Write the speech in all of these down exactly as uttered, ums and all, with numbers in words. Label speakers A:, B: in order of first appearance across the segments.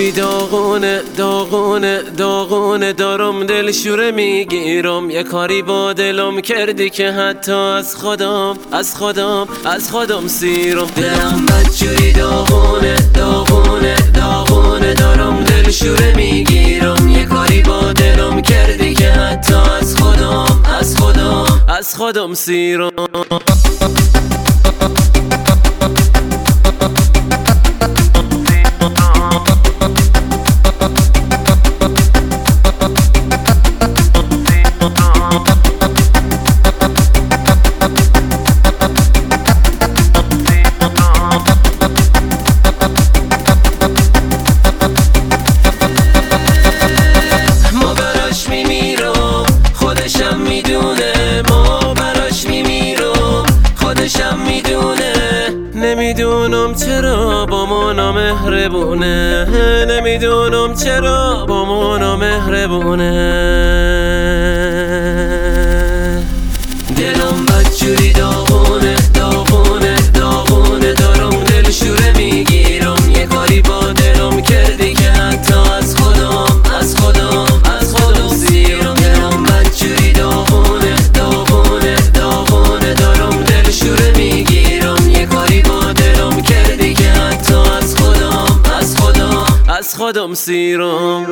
A: جوری داغونه داغونه داغونه دارم دلشوره میگیرم. یه کاری با دلم کردی که حتی از خودم از خودم از خودم سیرم. دلم بد جوری داغونه داغونه داغونه دارم دلشوره میگیرم. یه کاری با دلم کردی که حتی از خودم از خودم از خودم سیرم. نمیدونم چرا با ما نامهربونه، نمیدونم چرا با ما نامهربونه. دلم بدجوری داغونه داغونه داغونه دارم دلشوره میگیرم. یه کاری با دلم کردی که حتی از خودم از خودم از خودم سیرم. دلم بدجوری داغونه داغونه داغونه دارم دلشوره میگیرم. یه کاری با دلم کردی که حتی از خودم از خودم از خودم سیرم.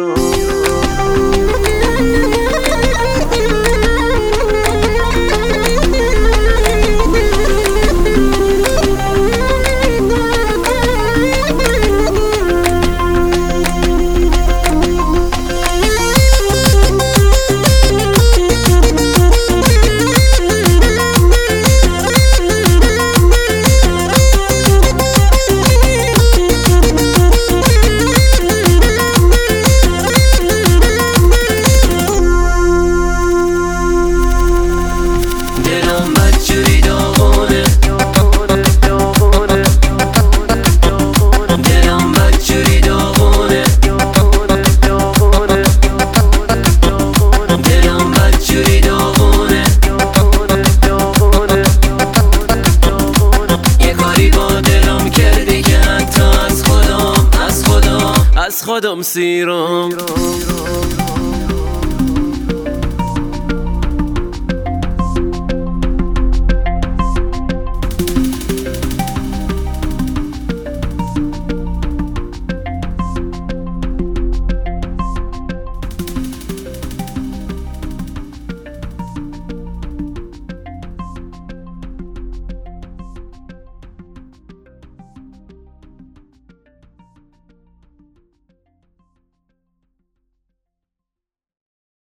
A: از خودم سیرم.